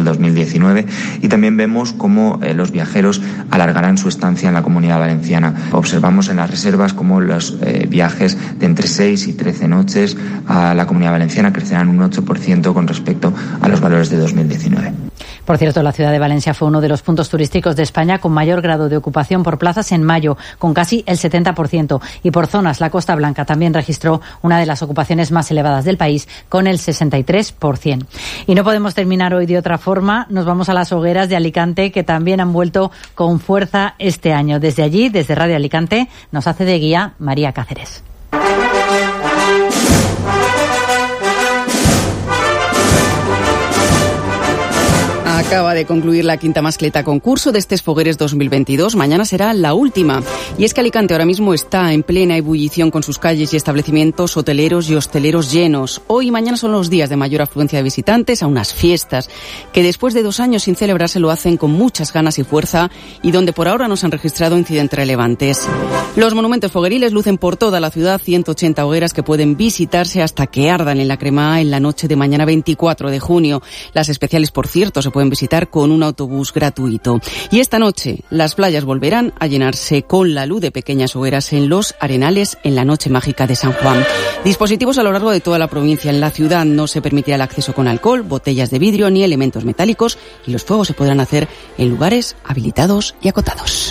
2019, y también vemos cómo los viajeros alargarán su estancia en la Comunidad Valenciana. Observamos en las reservas cómo los viajes de entre 6 y 13 noches a la Comunidad Valenciana crecerán un 8% con respecto a los valores de 2019. Por cierto, la ciudad de Valencia fue uno de los puntos turísticos de España con mayor grado de ocupación por plazas en mayo, con casi el 70%. Y por zonas, la Costa Blanca también registró una de las ocupaciones más elevadas del país, con el 63%. Y no podemos terminar hoy de otra forma. Nos vamos a las hogueras de Alicante, que también han vuelto con fuerza este año. Desde allí, desde Radio Alicante, nos hace de guía María Cáceres. Acaba de concluir la quinta mascleta concurso de estos Fogueres 2022. Mañana será la última. Y es que Alicante ahora mismo está en plena ebullición con sus calles y establecimientos hoteleros y hosteleros llenos. Hoy y mañana son los días de mayor afluencia de visitantes a unas fiestas que después de 2 años sin celebrarse lo hacen con muchas ganas y fuerza, y donde por ahora no se han registrado incidentes relevantes. Los monumentos fogueriles lucen por toda la ciudad 180 hogueras que pueden visitarse hasta que ardan en la Cremá en la noche de mañana 24 de junio. Las especiales, por cierto, se pueden visitar con un autobús gratuito. Y esta noche las playas volverán a llenarse con la luz de pequeñas hogueras en los arenales en la noche mágica de San Juan. Dispositivos a lo largo de toda la provincia. En la ciudad no se permitirá el acceso con alcohol, botellas de vidrio ni elementos metálicos, y los fuegos se podrán hacer en lugares habilitados y acotados.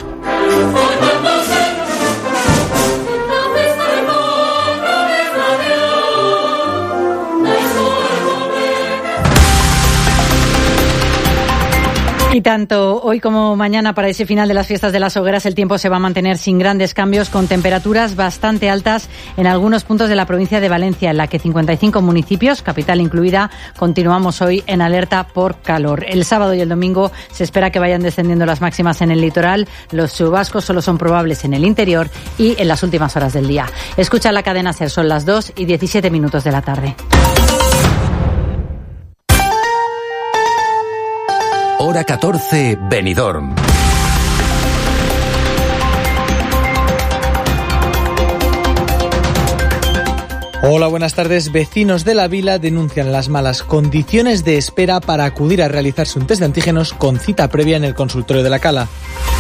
Y tanto hoy como mañana, para ese final de las fiestas de las hogueras, el tiempo se va a mantener sin grandes cambios, con temperaturas bastante altas en algunos puntos de la provincia de Valencia, en la que 55 municipios, capital incluida, continuamos hoy en alerta por calor. El sábado y el domingo se espera que vayan descendiendo las máximas en el litoral. Los chubascos solo son probables en el interior y en las últimas horas del día. Escucha la cadena SER, son las 2:17 de la tarde. Hora 14, Benidorm. Hola, buenas tardes. Vecinos de la vila denuncian las malas condiciones de espera para acudir a realizarse un test de antígenos con cita previa en el consultorio de la Cala.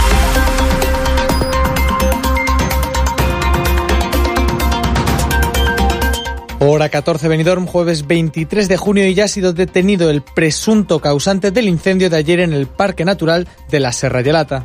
Hora 14, Benidorm, jueves 23 de junio, y ya ha sido detenido el presunto causante del incendio de ayer en el Parque Natural de la Serra Gelata.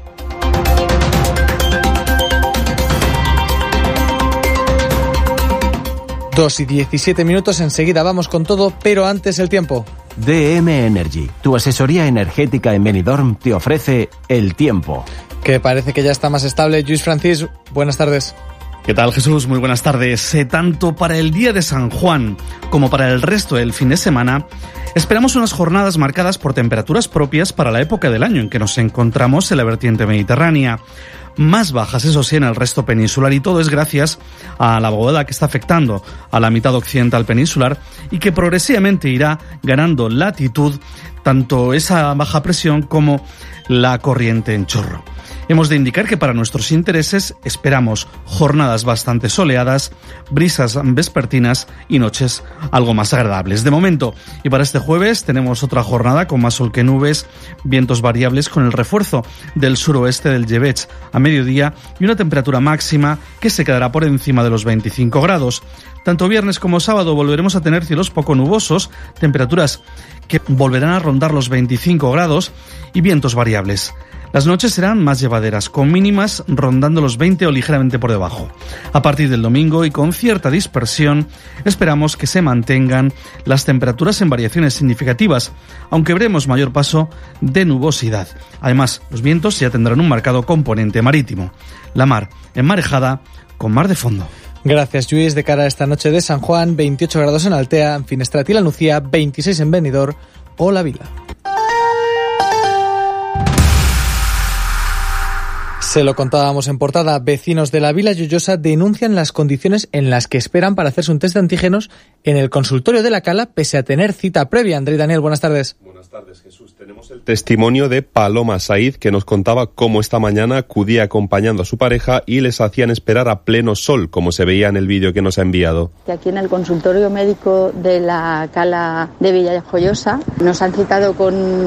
Dos y 17 minutos, enseguida vamos con todo, pero antes el tiempo. DM Energy, tu asesoría energética en Benidorm, te ofrece el tiempo. Que parece que ya está más estable. Lluís Francis, buenas tardes. ¿Qué tal, Jesús? Muy buenas tardes. Tanto para el día de San Juan como para el resto del fin de semana, esperamos unas jornadas marcadas por temperaturas propias para la época del año en que nos encontramos en la vertiente mediterránea. Más bajas, eso sí, en el resto peninsular, y todo es gracias a la vaguada que está afectando a la mitad occidental peninsular y que progresivamente irá ganando latitud tanto esa baja presión como la corriente en chorro. Hemos de indicar que para nuestros intereses esperamos jornadas bastante soleadas, brisas vespertinas y noches algo más agradables. De momento, y para este jueves, tenemos otra jornada con más sol que nubes, vientos variables con el refuerzo del suroeste del Llebeig a mediodía y una temperatura máxima que se quedará por encima de los 25 grados. Tanto viernes como sábado volveremos a tener cielos poco nubosos, temperaturas que volverán a rondar los 25 grados y vientos variables. Las noches serán más llevaderas, con mínimas rondando los 20 o ligeramente por debajo. A partir del domingo, y con cierta dispersión, esperamos que se mantengan las temperaturas en variaciones significativas, aunque veremos mayor paso de nubosidad. Además, los vientos ya tendrán un marcado componente marítimo. La mar enmarejada con mar de fondo. Gracias, Lluís. De cara a esta noche de San Juan, 28 grados en Altea, en Finestrat y La Nucía, 26 en Benidorm o La Vila. Se lo contábamos en portada. Vecinos de la Vila Lloyosa denuncian las condiciones en las que esperan para hacerse un test de antígenos en el consultorio de la Cala, pese a tener cita previa. André y Daniel, buenas tardes. Buenas tardes, Jesús. Tenemos el testimonio de Paloma Said, que nos contaba cómo esta mañana acudía acompañando a su pareja y les hacían esperar a pleno sol, como se veía en el vídeo que nos ha enviado. Aquí en el consultorio médico de la Cala de Villa Lloyosa nos han citado con